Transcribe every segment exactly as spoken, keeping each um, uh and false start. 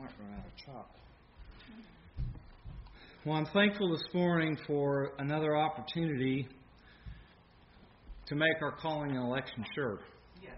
Might run out of chalk. Well, I'm thankful this morning for another opportunity to make our calling and election sure. Yes.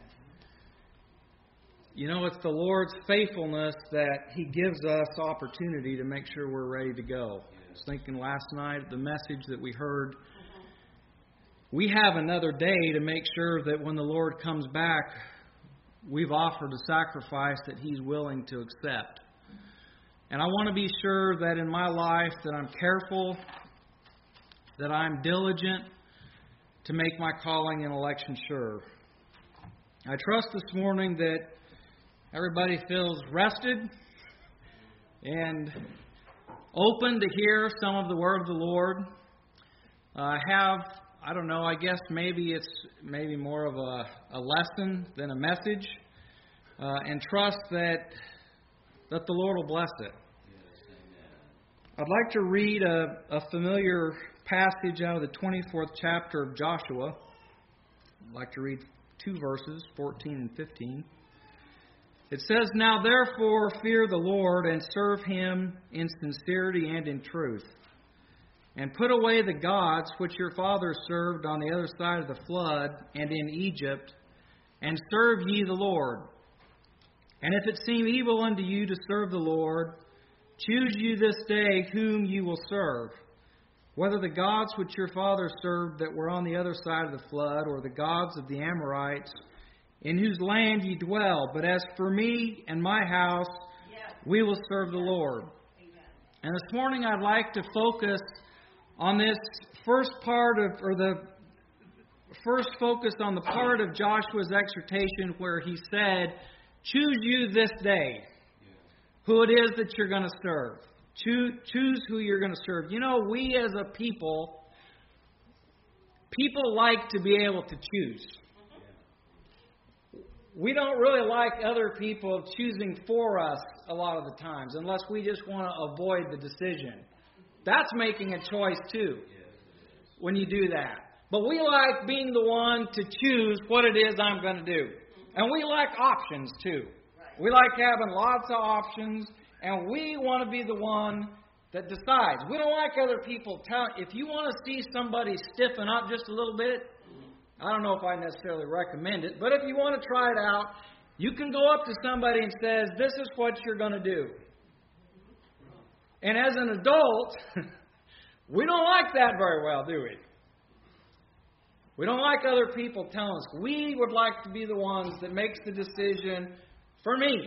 You know, it's the Lord's faithfulness that He gives us opportunity to make sure we're ready to go. Yes. I was thinking last night, the message that we heard, we have another day to make sure that when the Lord comes back, we've offered a sacrifice that He's willing to accept. And I want to be sure that in my life that I'm careful, that I'm diligent to make my calling and election sure. I trust this morning that everybody feels rested and open to hear some of the word of the Lord. I have, I don't know, I guess maybe it's maybe more of a, a lesson than a message, uh, and trust that that the Lord will bless it. I'd like to read a, a familiar passage out of the twenty-fourth chapter of Joshua. I'd like to read two verses, fourteen and fifteen. It says, "Now therefore fear the Lord and serve Him in sincerity and in truth. And put away the gods which your fathers served on the other side of the flood and in Egypt, and serve ye the Lord. And if it seem evil unto you to serve the Lord, choose you this day whom you will serve, whether the gods which your fathers served that were on the other side of the flood, or the gods of the Amorites, in whose land ye dwell. But as for me and my house, yes, we will serve the Lord." Amen. And this morning I'd like to focus on this first part of, or the first focus on the part of Joshua's exhortation where he said, choose you this day who it is that you're going to serve. Choose, choose who you're going to serve. You know, we as a people, people like to be able to choose. We don't really like other people choosing for us a lot of the times, unless we just want to avoid the decision. That's making a choice too, when you do that. But we like being the one to choose what it is I'm going to do. And we like options too. We like having lots of options, and we want to be the one that decides. We don't like other people telling. If you want to see somebody stiffen up just a little bit, I don't know if I necessarily recommend it, but if you want to try it out, you can go up to somebody and says, this is what you're going to do. And as an adult, we don't like that very well, do we? We don't like other people telling us. We would like to be the ones that makes the decision for me.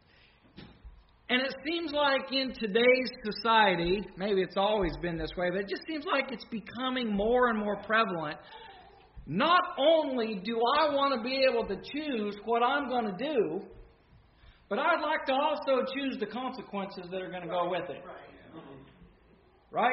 And it seems like in today's society, maybe it's always been this way, but it just seems like it's becoming more and more prevalent. Not only do I want to be able to choose what I'm going to do, but I'd like to also choose the consequences that are going to go with it. Right?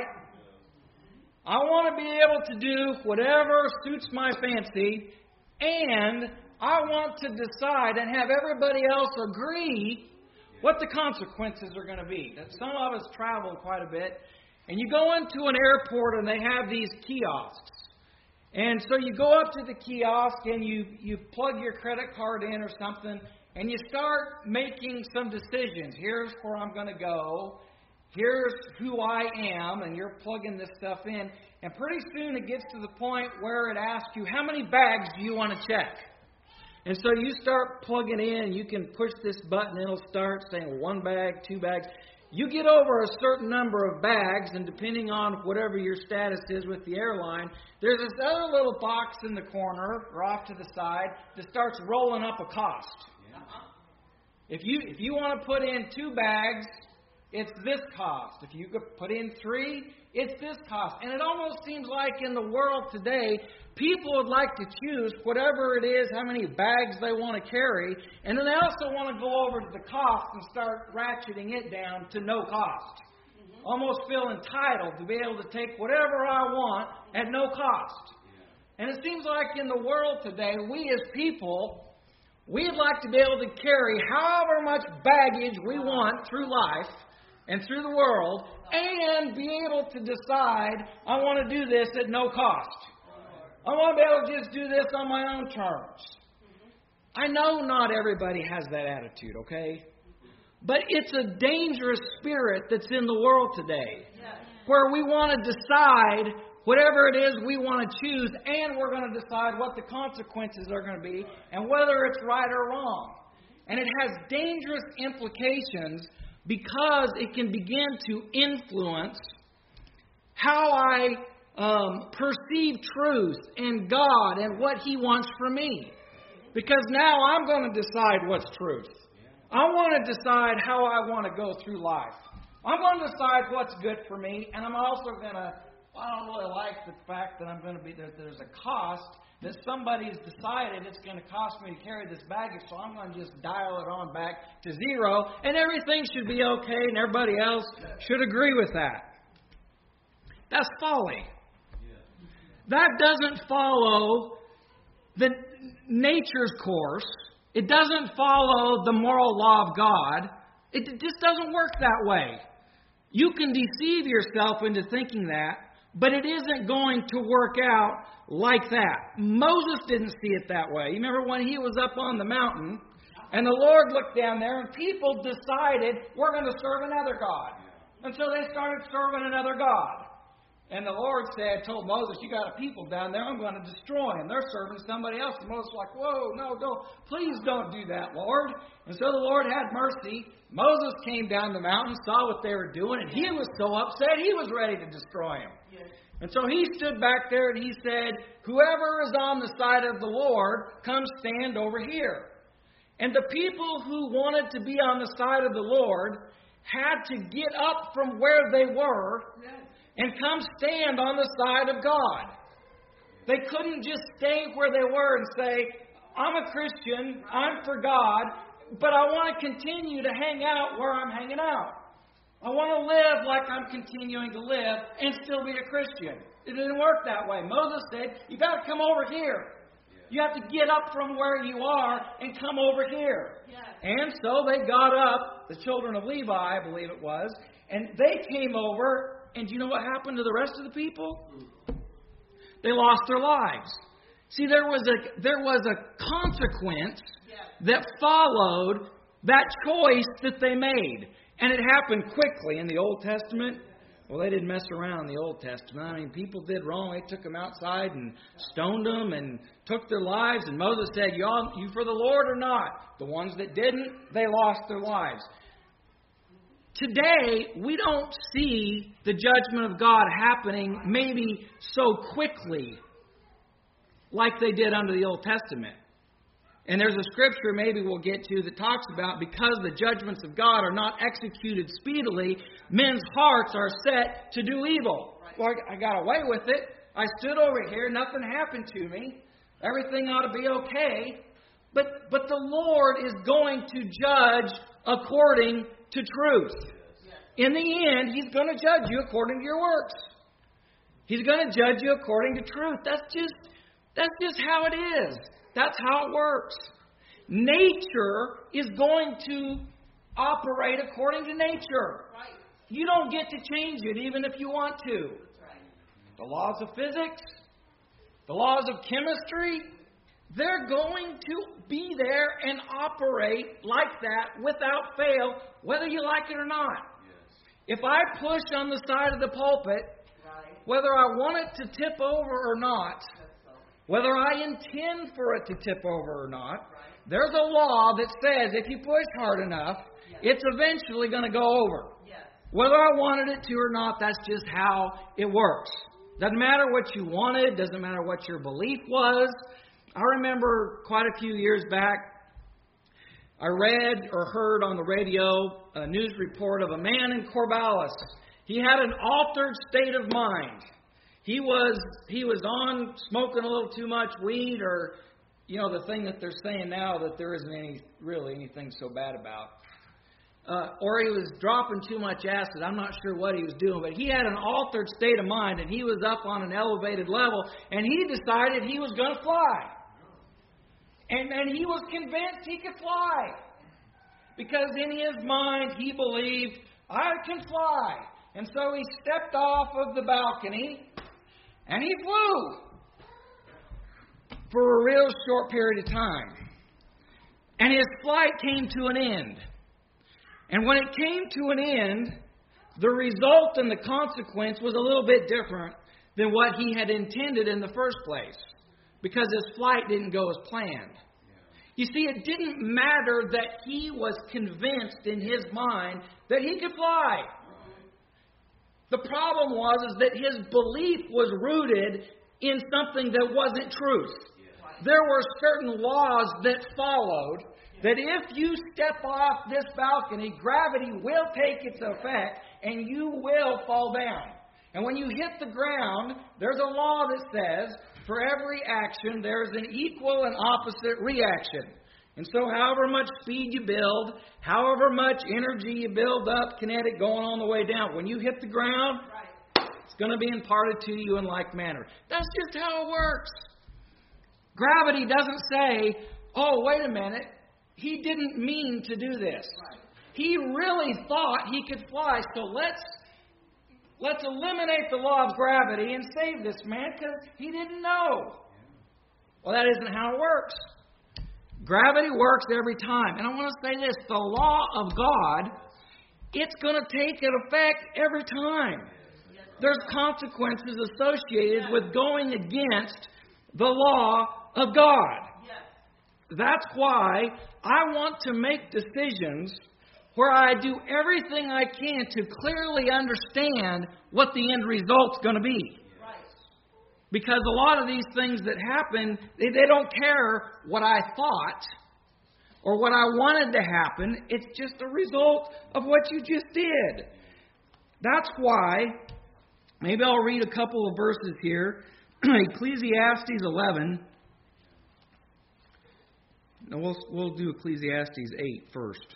I want to be able to do whatever suits my fancy, and I want to decide and have everybody else agree what the consequences are going to be. Some of us travel quite a bit, and you go into an airport and they have these kiosks. And so you go up to the kiosk and you, you plug your credit card in or something, and you start making some decisions. Here's where I'm going to go. Here's who I am, and you're plugging this stuff in. And pretty soon it gets to the point where it asks you, how many bags do you want to check? And so you start plugging in. You can push this button. It'll start saying one bag, two bags. You get over a certain number of bags, and depending on whatever your status is with the airline, there's this other little box in the corner or off to the side that starts rolling up a cost. Yeah. If you if you want to put in two bags, it's this cost. If you could put in three, it's this cost. And it almost seems like in the world today, people would like to choose whatever it is, how many bags they want to carry, and then they also want to go over to the cost and start ratcheting it down to no cost. Mm-hmm. Almost feel entitled to be able to take whatever I want at no cost. Yeah. And it seems like in the world today, we as people, we'd like to be able to carry however much baggage we want through life and through the world, and be able to decide, I want to do this at no cost. I want to be able to just do this on my own terms. I know not everybody has that attitude, okay? But it's a dangerous spirit that's in the world today, where we want to decide whatever it is we want to choose, and we're going to decide what the consequences are going to be and whether it's right or wrong. And it has dangerous implications because it can begin to influence how I um, perceive truth and God and what He wants for me. Because now I'm going to decide what's truth. I want to decide how I want to go through life. I'm going to decide what's good for me, and I'm also going to, well, I don't really like the fact that I'm going to be there. There's a cost that somebody's decided it's going to cost me to carry this baggage, so I'm going to just dial it on back to zero, and everything should be okay, and everybody else should agree with that. That's folly. That doesn't follow the nature's course. It doesn't follow the moral law of God. It just doesn't work that way. You can deceive yourself into thinking that, but it isn't going to work out like that. Moses didn't see it that way. You remember when he was up on the mountain, and the Lord looked down there, and people decided, we're going to serve another God. And so they started serving another God. And the Lord said, told Moses, you got a people down there, I'm going to destroy them. They're serving somebody else. And Moses was like, whoa, no, don't, please don't do that, Lord. And so the Lord had mercy. Moses came down the mountain, saw what they were doing, and he was so upset he was ready to destroy them. Yes. And so he stood back there and he said, whoever is on the side of the Lord, come stand over here. And the people who wanted to be on the side of the Lord had to get up from where they were and come stand on the side of God. They couldn't just stay where they were and say, I'm a Christian, I'm for God, but I want to continue to hang out where I'm hanging out. I want to live like I'm continuing to live and still be a Christian. It didn't work that way. Moses said, you got to come over here. You have to get up from where you are and come over here. Yes. And so they got up, the children of Levi, I believe it was, and they came over, and do you know what happened to the rest of the people? They lost their lives. See, there was a there was a consequence that followed that choice that they made. And it happened quickly in the Old Testament. Well, they didn't mess around in the Old Testament. I mean, people did wrong. They took them outside and stoned them and took their lives. And Moses said, y'all, you for the Lord or not? The ones that didn't, they lost their lives. Today, we don't see the judgment of God happening maybe so quickly like they did under the Old Testament. And there's a scripture maybe we'll get to that talks about because the judgments of God are not executed speedily, men's hearts are set to do evil. Well, I got away with it. I stood over here. Nothing happened to me. Everything ought to be okay. But, but the Lord is going to judge according to truth. In the end, He's going to judge you according to your works. He's going to judge you according to truth. That's just, that's just how it is. That's how it works. Nature is going to operate according to nature. Right. You don't get to change it even if you want to. Right. The laws of physics, the laws of chemistry, they're going to be there and operate like that without fail, whether you like it or not. Yes. If I push on the side of the pulpit, right, whether I want it to tip over or not, whether I intend for it to tip over or not, right, there's a law that says if you push hard enough, yes, it's eventually going to go over. Yes. Whether I wanted it to or not, that's just how it works. Doesn't matter what you wanted, doesn't matter what your belief was. I remember quite a few years back, I read or heard on the radio a news report of a man in Corvallis. He had an altered state of mind. He was he was on smoking a little too much weed, or, you know, the thing that they're saying now that there isn't any really anything so bad about. Uh, or he was dropping too much acid. I'm not sure what he was doing, but he had an altered state of mind, and he was up on an elevated level, and he decided he was going to fly. And, and he was convinced he could fly. Because in his mind, he believed, I can fly. And so he stepped off of the balcony, and he flew for a real short period of time. And his flight came to an end. And when it came to an end, the result and the consequence was a little bit different than what he had intended in the first place, because his flight didn't go as planned. You see, it didn't matter that he was convinced in his mind that he could fly. The problem was is that his belief was rooted in something that wasn't truth. There were certain laws that followed that if you step off this balcony, gravity will take its effect and you will fall down. And when you hit the ground, there's a law that says for every action there's an equal and opposite reaction. And so however much speed you build, however much energy you build up, kinetic going on the way down, when you hit the ground, it's going to be imparted to you in like manner. That's just how it works. Gravity doesn't say, oh, wait a minute, he didn't mean to do this. He really thought he could fly, so let's let's eliminate the law of gravity and save this man because he didn't know. Well, that isn't how it works. Gravity works every time. And I want to say this, the law of God, it's going to take an effect every time. There's consequences associated with going against the law of God. That's why I want to make decisions where I do everything I can to clearly understand what the end result's going to be. Because a lot of these things that happen, they, they don't care what I thought or what I wanted to happen. It's just a result of what you just did. That's why, maybe I'll read a couple of verses here. Ecclesiastes eleven. No, we'll, we'll do Ecclesiastes eight first.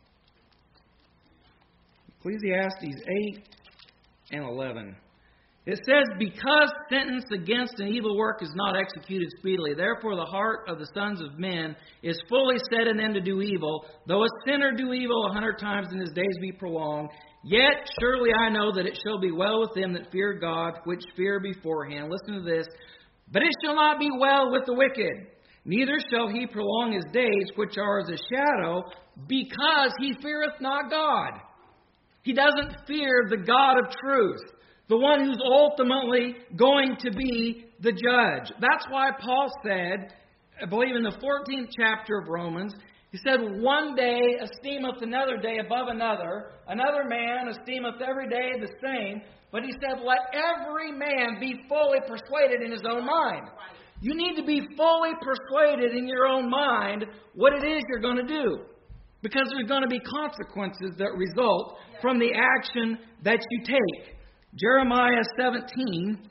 Ecclesiastes eight and eleven. It says, because sentence against an evil work is not executed speedily, therefore the heart of the sons of men is fully set in them to do evil. Though a sinner do evil a hundred times and his days be prolonged, yet surely I know that it shall be well with them that fear God, which fear beforehand. Listen to this. But it shall not be well with the wicked, neither shall he prolong his days, which are as a shadow, because he feareth not God. He doesn't fear the God of truth, the one who's ultimately going to be the judge. That's why Paul said, I believe in the fourteenth chapter of Romans, he said, one day esteemeth another day above another, another man esteemeth every day the same. But he said, let every man be fully persuaded in his own mind. You need to be fully persuaded in your own mind what it is you're going to do. Because there's going to be consequences that result from the action that you take. Jeremiah seventeen.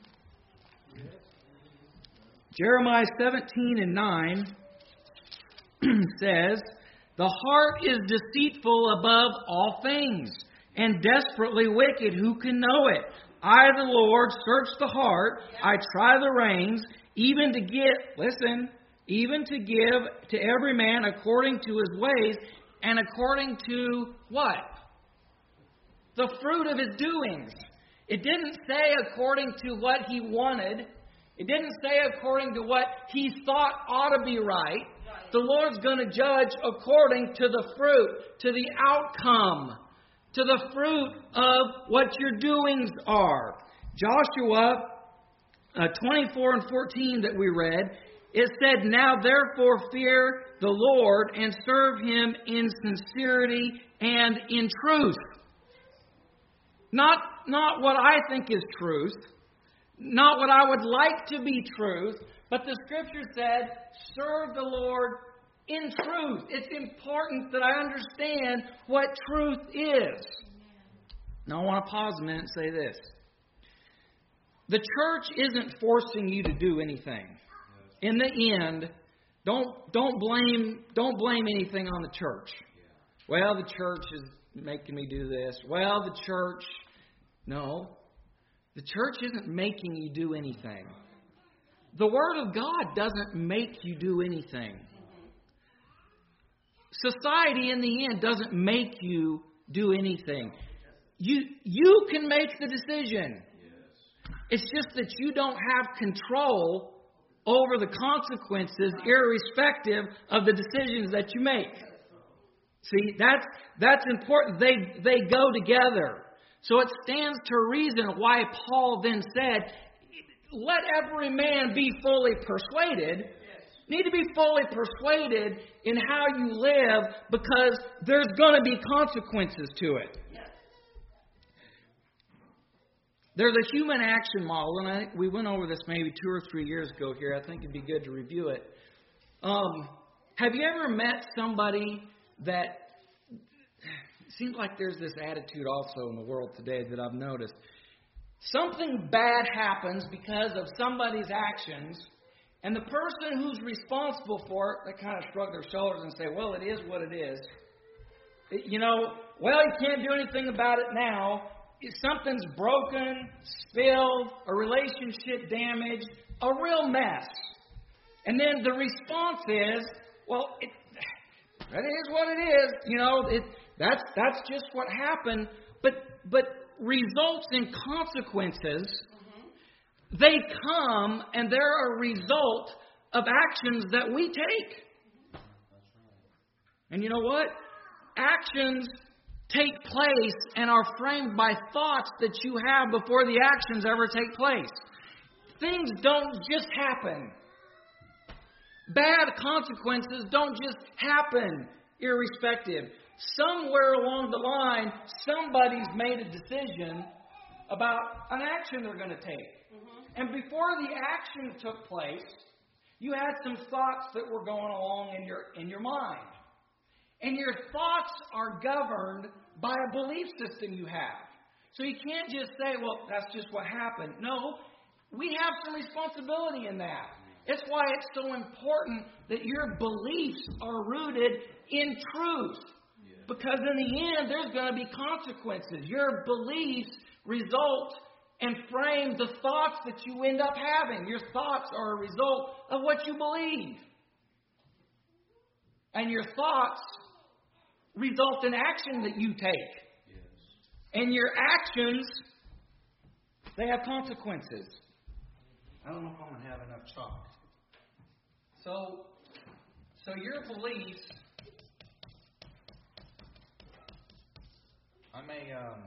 Jeremiah seventeen and nine says, the heart is deceitful above all things, and desperately wicked. Who can know it? I, the Lord, search the heart. I try the reins, even to give, listen, even to give to every man according to his ways, and according to what? The fruit of his doings. It didn't say according to what he wanted. It didn't say according to what he thought ought to be right. The Lord's going to judge according to the fruit, to the outcome, to the fruit of what your doings are. Joshua uh, twenty-four and fourteen that we read, it said, now therefore fear the Lord and serve Him in sincerity and in truth. Not, not what I think is truth, not what I would like to be truth, but the Scripture said, serve the Lord in truth. It's important that I understand what truth is. Now I want to pause a minute and say this. The church isn't forcing you to do anything. In the end, don't don't blame don't blame anything on the church. Well, the church is making me do this. Well, the church... No. The church isn't making you do anything. The Word of God doesn't make you do anything. Society, in the end, doesn't make you do anything. You, you can make the decision. It's just that you don't have control over the consequences irrespective of the decisions that you make. See, that's that's important. They they go together. So it stands to reason why Paul then said, let every man be fully persuaded. Need to be fully persuaded in how you live, because there's going to be consequences to it. There's a human action model, and I think we went over this maybe two or three years ago here. I think it'd be good to review it. Um, have you ever met somebody that, it seems like there's this attitude also in the world today that I've noticed. Something bad happens because of somebody's actions, and the person who's responsible for it, they kind of shrug their shoulders and say, well, it is what it is. It, you know, well, you can't do anything about it now. If something's broken, spilled, a relationship damaged, a real mess. And then the response is, well, it, that is what it is. You know, it, that's that's just what happened. But but results in consequences, mm-hmm. they come and they're a result of actions that we take. And you know what? Actions take place and are framed by thoughts that you have before the actions ever take place. Things don't just happen. Bad consequences don't just happen irrespective. Somewhere along the line, somebody's made a decision about an action they're going to take. Mm-hmm. And before the action took place, you had some thoughts that were going along in your in your mind. And your thoughts are governed by a belief system you have. So you can't just say, well, that's just what happened. No, we have some responsibility in that. It's why it's so important that your beliefs are rooted in truth. Because in the end, there's going to be consequences. Your beliefs result and frame the thoughts that you end up having. Your thoughts are a result of what you believe. And your thoughts result in action that you take. Yes. And your actions, they have consequences. I don't know if I'm going to have enough chalk. So, so your beliefs, I may, um,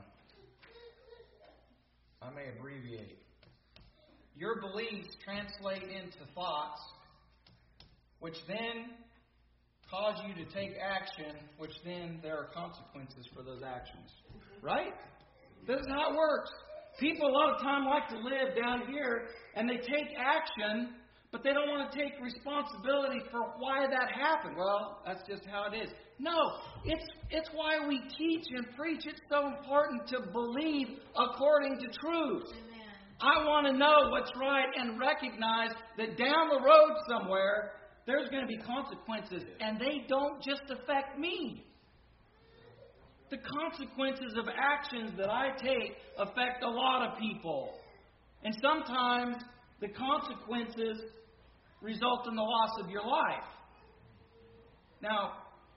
I may abbreviate. Your beliefs translate into thoughts, which then cause you to take action, which then there are consequences for those actions. Right? This is how it works. People a lot of time like to live down here, and they take action, but they don't want to take responsibility for why that happened. Well, that's just how it is. No, it's it's why we teach and preach. It's so important to believe according to truth. Amen. I want to know what's right and recognize that down the road somewhere, there's going to be consequences, and they don't just affect me. The consequences of actions that I take affect a lot of people. And sometimes the consequences result in the loss of your life. Now,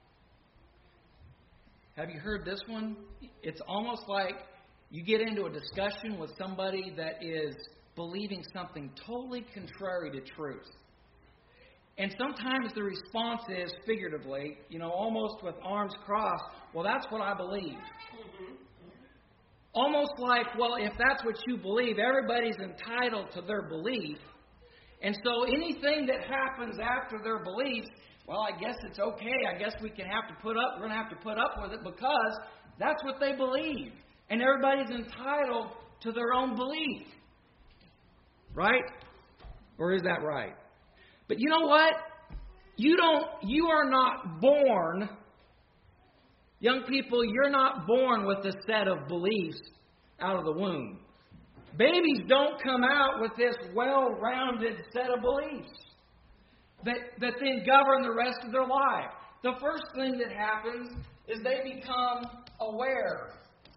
have you heard this one? It's almost like you get into a discussion with somebody that is believing something totally contrary to truth. And sometimes the response is figuratively, you know, almost with arms crossed, well, that's what I believe. Mm-hmm. Almost like, well, if that's what you believe, everybody's entitled to their belief. And so anything that happens after their beliefs, well, I guess it's okay. I guess we can have to put up, we're going to have to put up with it because that's what they believe. And everybody's entitled to their own belief. Right? Or is that right? But you know what? You don't, you are not born, young people, you're not born with a set of beliefs out of the womb. Babies don't come out with this well-rounded set of beliefs that, that then govern the rest of their life. The first thing that happens is they become aware.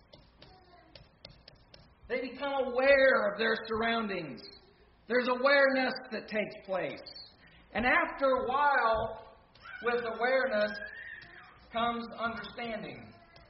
They become aware of their surroundings. There's awareness that takes place. And after a while, with awareness comes understanding.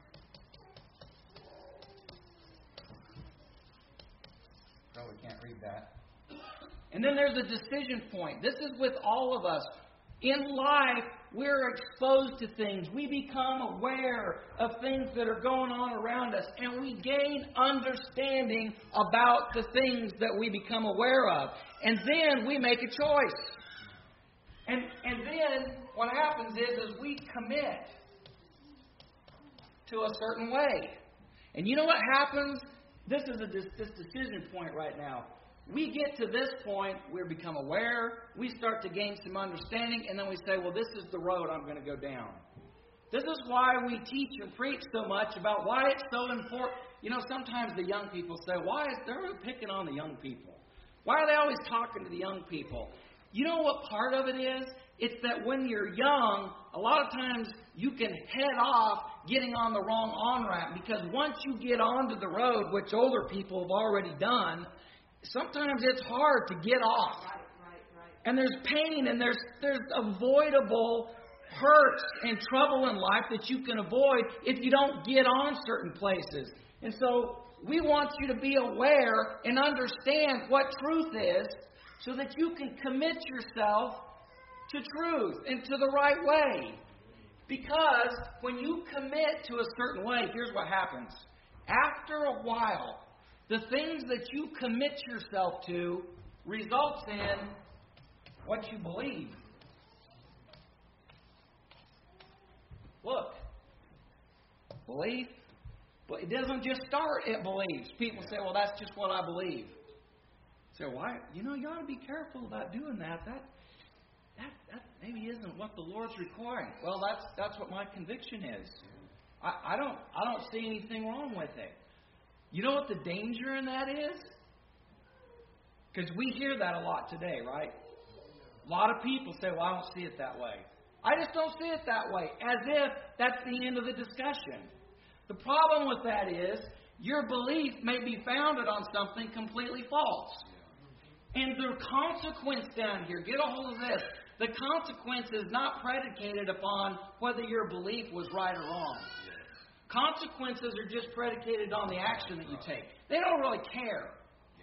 Oh, we can't read that. And then there's a decision point. This is with all of us. In life, we're exposed to things. We become aware of things that are going on around us. And we gain understanding about the things that we become aware of. And then we make a choice. And, and then what happens is, is we commit to a certain way. And you know what happens? This is a this decision point right now. We get to this point, we become aware, we start to gain some understanding, and then we say, well, this is the road I'm going to go down. This is why we teach and preach so much about why it's so important. You know, sometimes the young people say, why is they're picking on the young people? Why are they always talking to the young people? You know what part of it is? It's that when you're young, a lot of times you can head off getting on the wrong on-ramp, because once you get onto the road, which older people have already done, sometimes it's hard to get off. Right, right, right. And there's pain and there's there's avoidable hurts and trouble in life that you can avoid if you don't get on certain places. And so we want you to be aware and understand what truth is so that you can commit yourself to truth and to the right way. Because when you commit to a certain way, here's what happens. After a while, the things that you commit yourself to results in what you believe. Look, belief, but it doesn't just start at beliefs. People say, well, that's just what I believe. Say, why? You know, you ought to be careful about doing that. That that, that maybe isn't what the Lord's requiring. Well, that's that's what my conviction is. I, I don't I don't see anything wrong with it. You know what the danger in that is? Because we hear that a lot today, right? A lot of people say, well, I don't see it that way. I just don't see it that way, as if that's the end of the discussion. The problem with that is your belief may be founded on something completely false. And the consequence down here, get a hold of this, the consequence is not predicated upon whether your belief was right or wrong. Consequences are just predicated on the action that you take. They don't really care.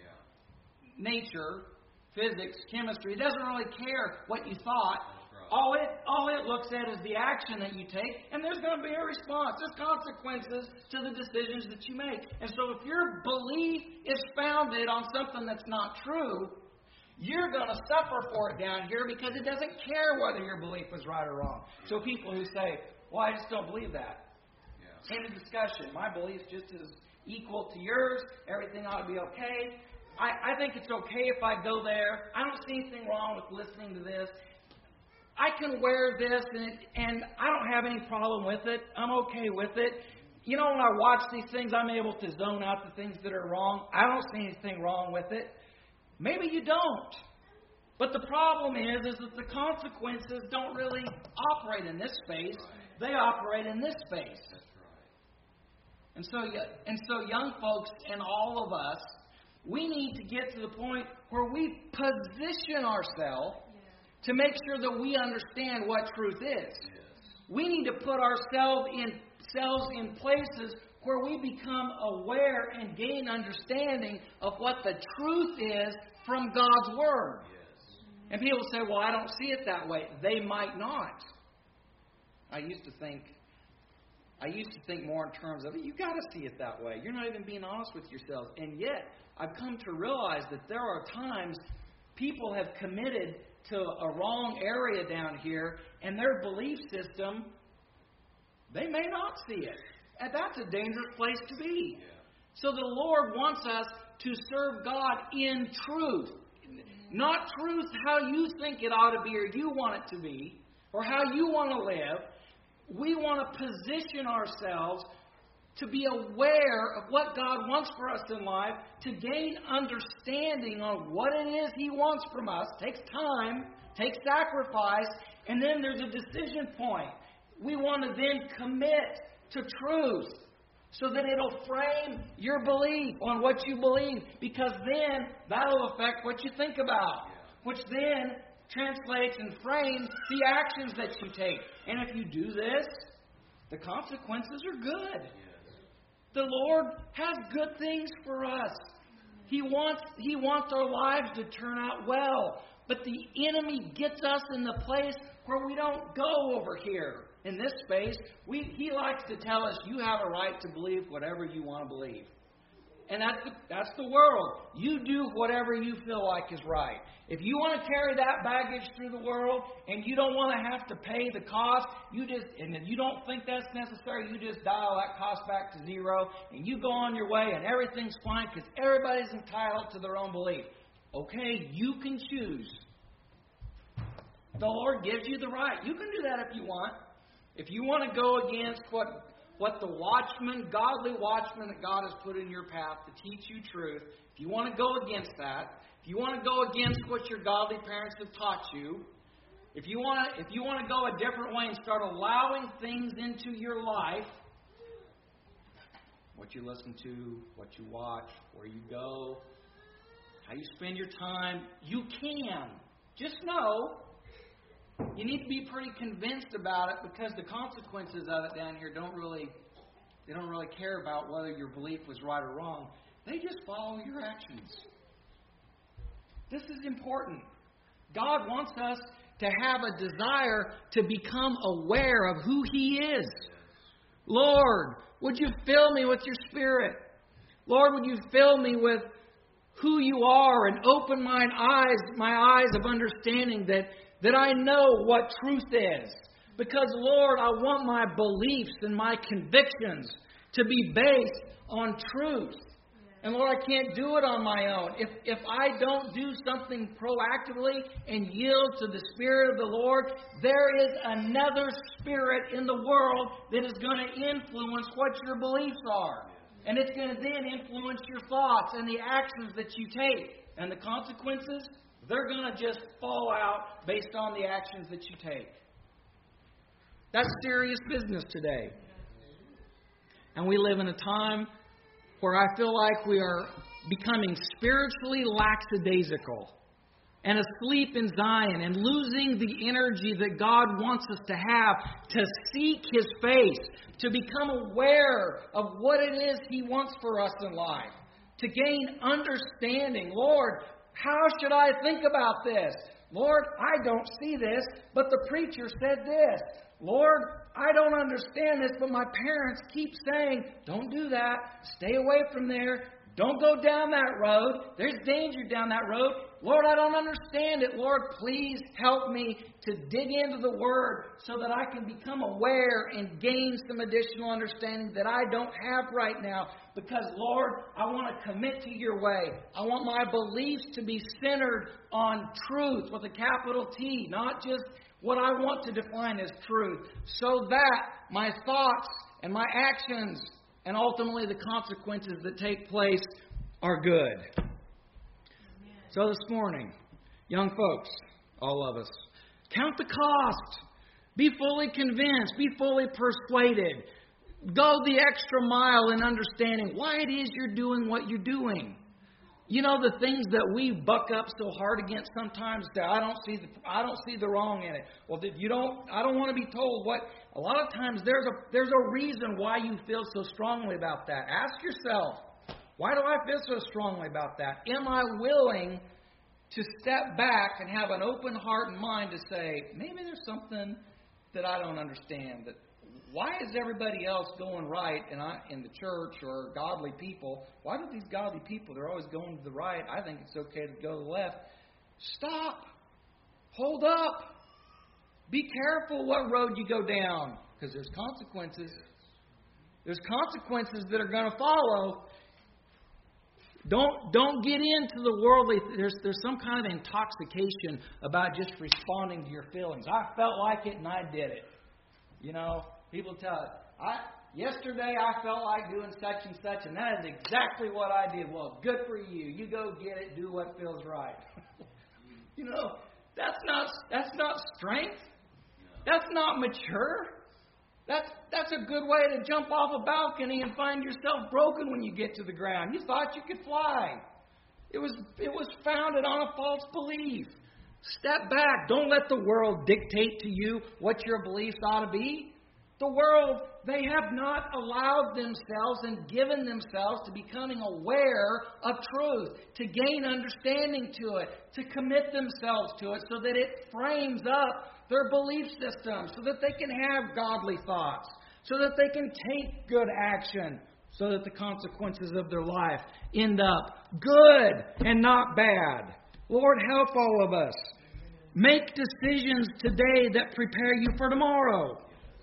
Nature, physics, chemistry, it doesn't really care what you thought. All it all it looks at is the action that you take, and there's going to be a response. There's consequences to the decisions that you make. And so if your belief is founded on something that's not true, you're going to suffer for it down here because it doesn't care whether your belief is right or wrong. So people who say, well, I just don't believe that. Yeah. End of discussion. My belief's just as equal to yours. Everything ought to be okay. I, I think it's okay if I go there. I don't see anything wrong with listening to this. I can wear this, and, and I don't have any problem with it. I'm okay with it. You know, when I watch these things, I'm able to zone out the things that are wrong. I don't see anything wrong with it. Maybe you don't. But the problem is, is that the consequences don't really operate in this space. They operate in this space. And so, and so young folks and all of us, we need to get to the point where we position ourselves to make sure that we understand what truth is. Yes. We need to put ourselves in, ourselves in places where we become aware and gain understanding of what the truth is from God's Word. Yes. And people say, well, I don't see it that way. They might not. I used to think, I used to think more in terms of, you got to see it that way. You're not even being honest with yourselves. And yet, I've come to realize that there are times people have committed to a wrong area down here, and their belief system, they may not see it. And that's a dangerous place to be. Yeah. So the Lord wants us to serve God in truth. Not truth how you think it ought to be or you want it to be, or how you want to live. We want to position ourselves to be aware of what God wants for us in life, to gain understanding on what it is He wants from us. It takes time, takes sacrifice, and then there's a decision point. We want to then commit to truth so that it'll frame your belief on what you believe, because then that'll affect what you think about, which then translates and frames the actions that you take. And if you do this, the consequences are good. The Lord has good things for us. He wants, He wants our lives to turn out well. But the enemy gets us in the place where we don't go over here in this space. We, he likes to tell us, you have a right to believe whatever you want to believe. And that's the, that's the world. You do whatever you feel like is right. If you want to carry that baggage through the world and you don't want to have to pay the cost, you just and if you don't think that's necessary, you just dial that cost back to zero and you go on your way and everything's fine because everybody's entitled to their own belief. Okay, you can choose. The Lord gives you the right. You can do that if you want. If you want to go against what what the watchman, godly watchman that God has put in your path to teach you truth, if you want to go against that, if you want to go against what your godly parents have taught you, if you want to, if you want to go a different way and start allowing things into your life, what you listen to, what you watch, where you go, how you spend your time, you can. Just know you need to be pretty convinced about it because the consequences of it down here don't really, they don't really care about whether your belief was right or wrong. They just follow your actions. This is important. God wants us to have a desire to become aware of who He is. Lord, would you fill me with your Spirit? Lord, would you fill me with who you are and open my eyes, my eyes of understanding that That I know what truth is. Because, Lord, I want my beliefs and my convictions to be based on truth. And, Lord, I can't do it on my own. If, if I don't do something proactively and yield to the Spirit of the Lord, there is another spirit in the world that is going to influence what your beliefs are. And it's going to then influence your thoughts and the actions that you take. And the consequences, they're going to just fall out based on the actions that you take. That's serious business today. And we live in a time where I feel like we are becoming spiritually lackadaisical and asleep in Zion and losing the energy that God wants us to have to seek His face, to become aware of what it is He wants for us in life, to gain understanding. Lord, how should I think about this? Lord, I don't see this, but the preacher said this. Lord, I don't understand this, but my parents keep saying, don't do that. Stay away from there. Don't go down that road. There's danger down that road. Lord, I don't understand it. Lord, please help me to dig into the Word so that I can become aware and gain some additional understanding that I don't have right now. Because, Lord, I want to commit to your way. I want my beliefs to be centered on truth with a capital T, not just what I want to define as truth, so that my thoughts and my actions and ultimately the consequences that take place are good. Amen. So this morning, young folks, all of us, count the cost. Be fully convinced. Be fully persuaded. Go the extra mile in understanding why it is you're doing what you're doing. You know, the things that we buck up so hard against sometimes that I don't see the I don't see the wrong in it. Well, you don't I don't want to be told what. A lot of times there's a there's a reason why you feel so strongly about that. Ask yourself, why do I feel so strongly about that? Am I willing to step back and have an open heart and mind to say, maybe there's something that I don't understand. That why is everybody else going right in, I, in the church or godly people? Why do these godly people, they're always going to the right? I think it's okay to go to the left. Stop. Hold up. Be careful what road you go down, because there's consequences. There's consequences that are going to follow. Don't don't get into the worldly. There's there's some kind of intoxication about just responding to your feelings. I felt like it and I did it. You know, people tell us, I yesterday I felt like doing such and such, and that is exactly what I did. Well, good for you. You go get it. Do what feels right. You know, that's not that's not strength. That's not mature. That's that's a good way to jump off a balcony and find yourself broken when you get to the ground. You thought you could fly. It was it was founded on a false belief. Step back. Don't let the world dictate to you what your beliefs ought to be. The world, they have not allowed themselves and given themselves to becoming aware of truth, to gain understanding to it, to commit themselves to it so that it frames up their belief system so that they can have godly thoughts, so that they can take good action, so that the consequences of their life end up good and not bad. Lord, help all of us. Make decisions today that prepare you for tomorrow.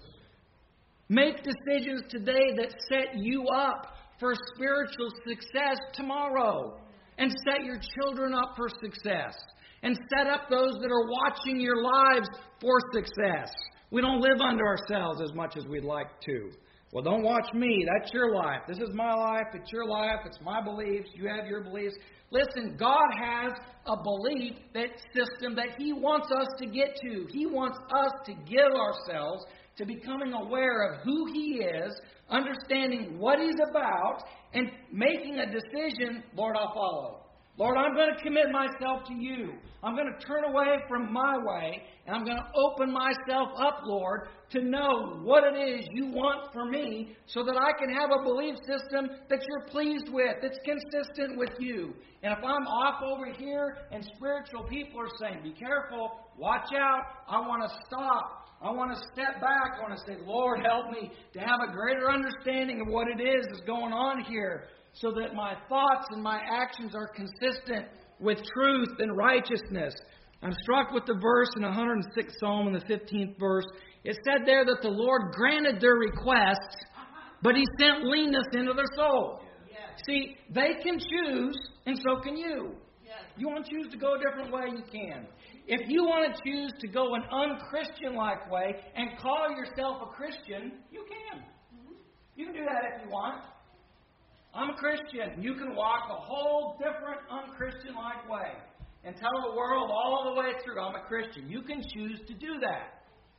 Make decisions today that set you up for spiritual success tomorrow. And set your children up for success. And set up those that are watching your lives for success. We don't live under ourselves as much as we'd like to. Well, don't watch me. That's your life. This is my life. It's your life. It's my beliefs. You have your beliefs. Listen, God has a belief that system that He wants us to get to. He wants us to give ourselves to becoming aware of who He is, understanding what He's about, and making a decision, Lord, I'll follow. Lord, I'm going to commit myself to You. I'm going to turn away from my way, and I'm going to open myself up, Lord, to know what it is You want for me so that I can have a belief system that You're pleased with, that's consistent with You. And if I'm off over here and spiritual people are saying, be careful, watch out, I want to stop. I want to step back. I want to say, Lord, help me to have a greater understanding of what it is that's going on here so that my thoughts and my actions are consistent with truth and righteousness. I'm struck with the verse in one hundred sixth Psalm in the fifteenth verse. It said there that the Lord granted their request, but He sent leanness into their soul. Yes. See, they can choose, and so can you. Yes. You want to choose to go a different way, you can. If you want to choose to go an unchristian-like way and call yourself a Christian, you can. You can do that if you want. I'm a Christian. You can walk a whole different unchristian-like way and tell the world all the way through, I'm a Christian. You can choose to do that.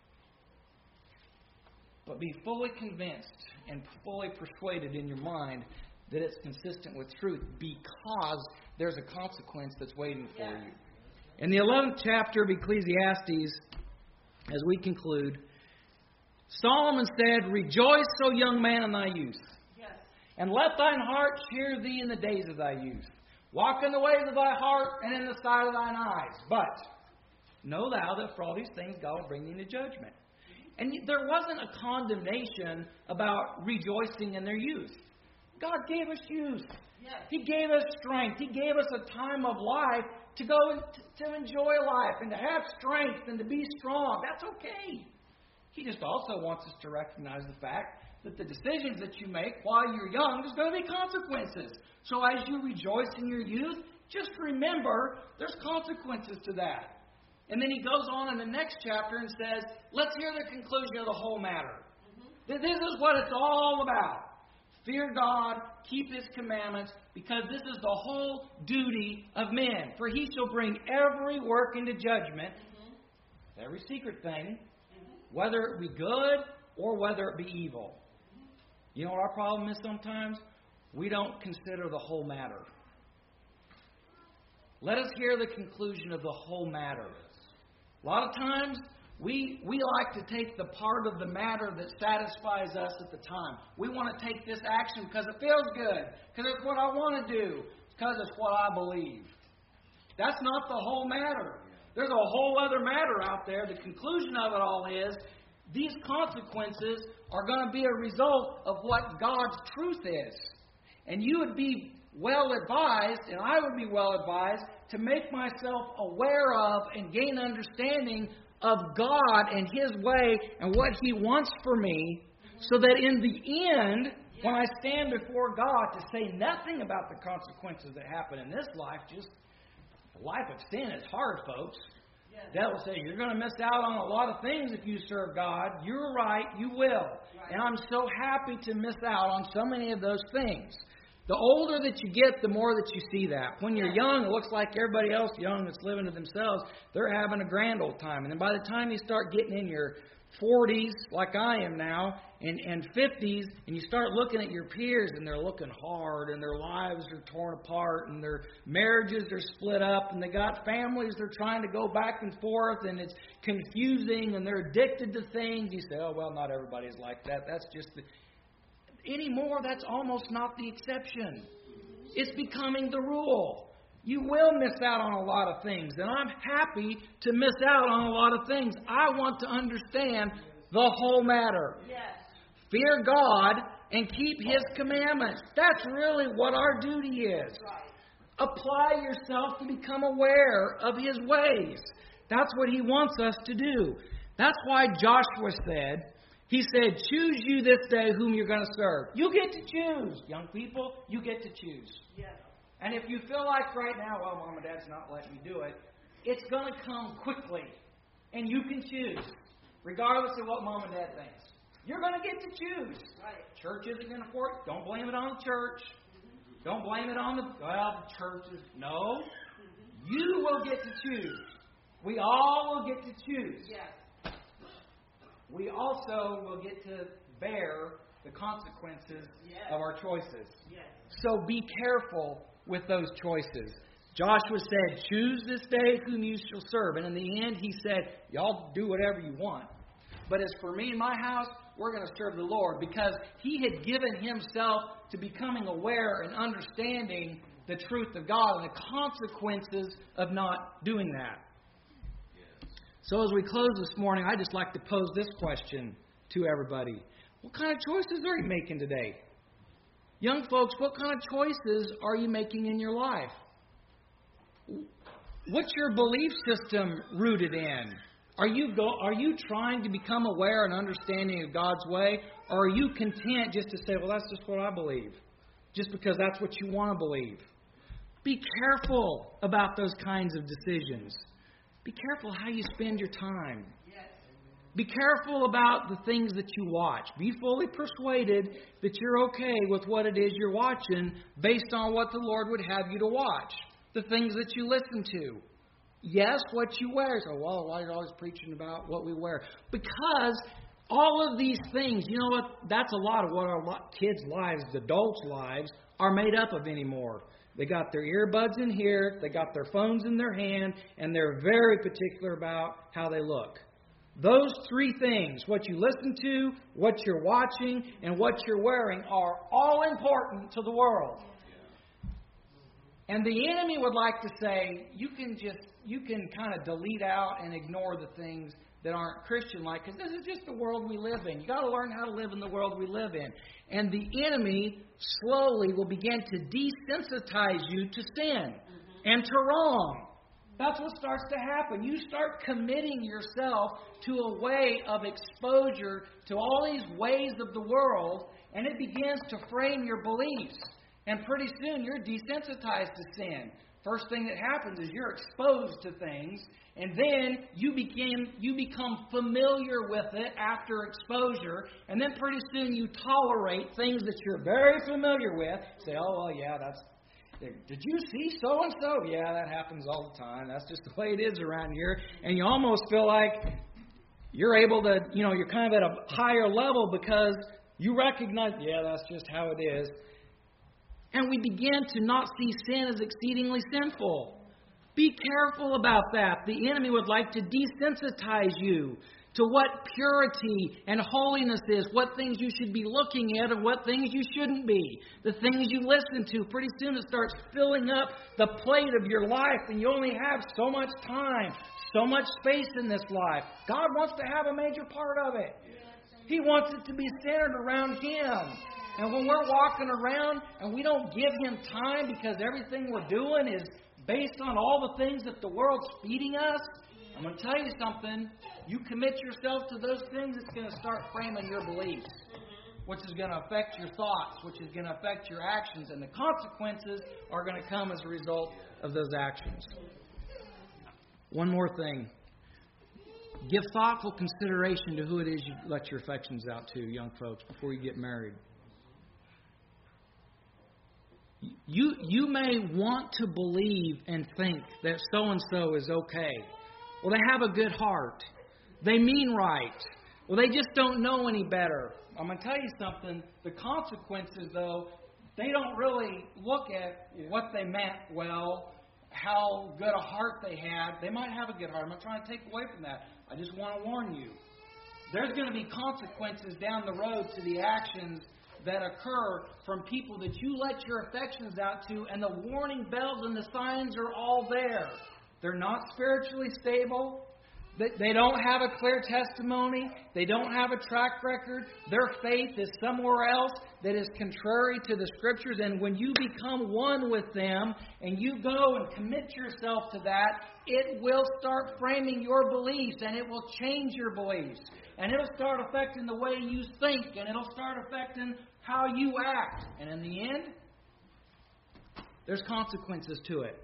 But be fully convinced and fully persuaded in your mind that it's consistent with truth because there's a consequence that's waiting for you. In the eleventh chapter of Ecclesiastes, as we conclude, Solomon said, Rejoice, O young man, in thy youth, yes. And let thine heart cheer thee in the days of thy youth. Walk in the ways of thy heart and in the sight of thine eyes. But know thou that for all these things God will bring thee into judgment. And there wasn't a condemnation about rejoicing in their youth. God gave us youth. Yes. He gave us strength. He gave us a time of life to go and to enjoy life and to have strength and to be strong. That's okay. He just also wants us to recognize the fact that the decisions that you make while you're young, there's going to be consequences. So as you rejoice in your youth, just remember there's consequences to that. And then he goes on in the next chapter and says, let's hear the conclusion of the whole matter. Mm-hmm. This is what it's all about. Fear God, keep His commandments, because this is the whole duty of men. For He shall bring every work into judgment, mm-hmm. every secret thing, mm-hmm. whether it be good or whether it be evil. Mm-hmm. You know what our problem is sometimes? We don't consider the whole matter. Let us hear the conclusion of the whole matter. A lot of times, We we like to take the part of the matter that satisfies us at the time. We want to take this action because it feels good, because it's what I want to do, because it's what I believe. That's not the whole matter. There's a whole other matter out there. The conclusion of it all is these consequences are going to be a result of what God's truth is. And you would be well advised, and I would be well advised, to make myself aware of and gain understanding of God and His way and what He wants for me, so that in the end, when I stand before God to say nothing about the consequences that happen in this life, just the life of sin is hard, folks. The devil says you're going to miss out on a lot of things if you serve God. You're right, you will. And I'm so happy to miss out on so many of those things. The older that you get, the more that you see that. When you're young, it looks like everybody else young that's living to themselves, they're having a grand old time. And then by the time you start getting in your forties, like I am now, and, and fifties, and you start looking at your peers, and they're looking hard, and their lives are torn apart, and their marriages are split up, and they got families they're trying to go back and forth, and it's confusing, and they're addicted to things. You say, oh, well, not everybody's like that. That's just the... Anymore, that's almost not the exception. It's becoming the rule. You will miss out on a lot of things, and I'm happy to miss out on a lot of things. I want to understand the whole matter. Yes. Fear God and keep His commandments. That's really what our duty is. Right. Apply yourself to become aware of His ways. That's what He wants us to do. That's why Joshua said, he said, choose you this day whom you're going to serve. You get to choose. Young people, you get to choose. Yes. And if you feel like right now, well, Mom and Dad's not letting me do it, it's going to come quickly. And you can choose, regardless of what Mom and Dad thinks. You're going to get to choose. Right. Church isn't going to force it. Don't blame it on the church. Don't blame it on the, well, the church is. No. You will get to choose. We all will get to choose. Yes. We also will get to bear the consequences yes. of our choices. Yes. So be careful with those choices. Joshua said, choose this day whom you shall serve. And in the end, he said, y'all do whatever you want. But as for me and my house, we're going to serve the Lord, because he had given himself to becoming aware and understanding the truth of God and the consequences of not doing that. Yes. So as we close this morning, I'd just like to pose this question to everybody. What kind of choices are you making today? Young folks, what kind of choices are you making in your life? What's your belief system rooted in? Are you go, are you trying to become aware and understanding of God's way? Or are you content just to say, well, that's just what I believe, just because that's what you want to believe? Be careful about those kinds of decisions. Be careful how you spend your time. Yes. Be careful about the things that you watch. Be fully persuaded that you're okay with what it is you're watching based on what the Lord would have you to watch. The things that you listen to. Yes, what you wear. So, well, why are you always preaching about what we wear? Because all of these things, you know what? That's a lot of what our kids' lives, adults' lives, are made up of anymore. They got their earbuds in here, they got their phones in their hand, and they're very particular about how they look. Those three things, what you listen to, what you're watching, and what you're wearing, are all important to the world. And the enemy would like to say, you can just, you can kind of delete out and ignore the things that aren't Christian-like, because this is just the world we live in. You got to learn how to live in the world we live in. And the enemy slowly will begin to desensitize you to sin mm-hmm. and to wrong. That's what starts to happen. You start committing yourself to a way of exposure to all these ways of the world, and it begins to frame your beliefs. And pretty soon you're desensitized to sin. First thing that happens is you're exposed to things, and then you begin you become familiar with it after exposure, and then pretty soon you tolerate things that you're very familiar with. Say, oh, well, yeah, that's... Did you see so-and-so? Yeah, that happens all the time. That's just the way it is around here. And you almost feel like you're able to, you know, you're kind of at a higher level because you recognize, yeah, that's just how it is. And we begin to not see sin as exceedingly sinful. Be careful about that. The enemy would like to desensitize you to what purity and holiness is, what things you should be looking at and what things you shouldn't be. The things you listen to, pretty soon it starts filling up the plate of your life, and you only have so much time, so much space in this life. God wants to have a major part of it. He wants it to be centered around Him. And when we're walking around and we don't give Him time because everything we're doing is based on all the things that the world's feeding us, I'm going to tell you something. You commit yourself to those things, it's going to start framing your beliefs, which is going to affect your thoughts, which is going to affect your actions, and the consequences are going to come as a result of those actions. One more thing. Give thoughtful consideration to who it is you let your affections out to, young folks, before you get married. You you may want to believe and think that so-and-so is okay. Well, they have a good heart. They mean right. Well, they just don't know any better. I'm going to tell you something. The consequences, though, they don't really look at what they meant well, how good a heart they had. They might have a good heart. I'm not trying to take away from that. I just want to warn you. There's going to be consequences down the road to the actions that occur from people that you let your affections out to, and the warning bells and the signs are all there. They're not spiritually stable. They don't have a clear testimony. They don't have a track record. Their faith is somewhere else that is contrary to the Scriptures. And when you become one with them and you go and commit yourself to that, it will start framing your beliefs, and it will change your beliefs. And it'll start affecting the way you think, and it'll start affecting how you act. And in the end, there's consequences to it.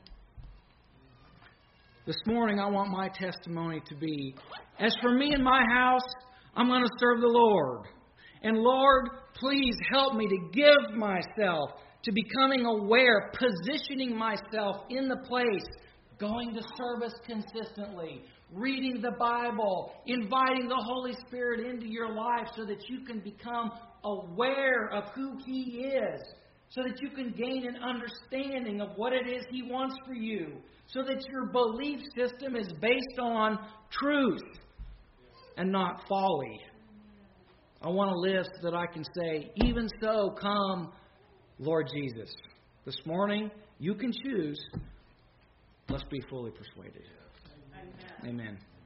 This morning, I want my testimony to be, as for me and my house, I'm going to serve the Lord. And Lord, please help me to give myself to becoming aware, positioning myself in the place, going to service consistently, reading the Bible, inviting the Holy Spirit into your life so that you can become aware of who He is, so that you can gain an understanding of what it is He wants for you, so that your belief system is based on truth and not folly. I want to live so that I can say, even so, come, Lord Jesus. This morning, you can choose. Let's be fully persuaded. Amen. Amen.